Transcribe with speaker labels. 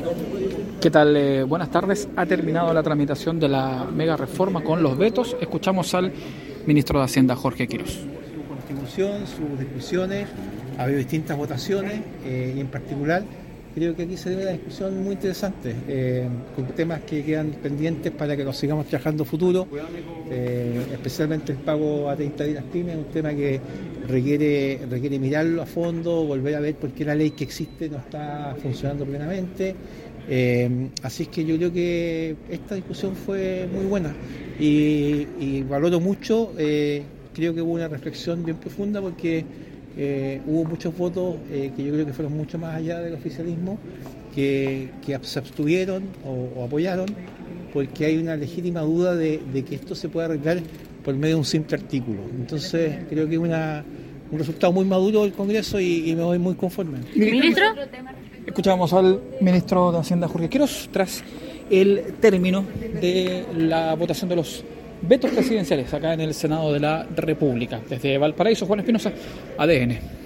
Speaker 1: ¿Qué tal? Buenas tardes. Ha terminado la tramitación de la mega reforma con los vetos. Escuchamos al ministro de Hacienda, Jorge Quiroz.
Speaker 2: Su contribución, sus discusiones, ha habido distintas votaciones y en particular creo que aquí se dio una discusión muy interesante con temas que quedan pendientes para que nos sigamos trabajando futuro, especialmente el pago a 30 días pymes, un tema que requiere mirarlo a fondo, volver a ver por qué la ley que existe no está funcionando plenamente. Así es que yo creo que esta discusión fue muy buena y valoro mucho, creo que hubo una reflexión bien profunda porque hubo muchos votos que yo creo que fueron mucho más allá del oficialismo que se abstuvieron o apoyaron porque hay una legítima duda de que esto se puede arreglar por medio de un simple artículo. Entonces creo que es un resultado muy maduro del Congreso y me voy muy conforme.
Speaker 1: ¿Ministro? Escuchábamos al ministro de Hacienda, Jorge Quiroz, tras el término de la votación de los vetos presidenciales acá en el Senado de la República. Desde Valparaíso, Juan Espinosa, ADN.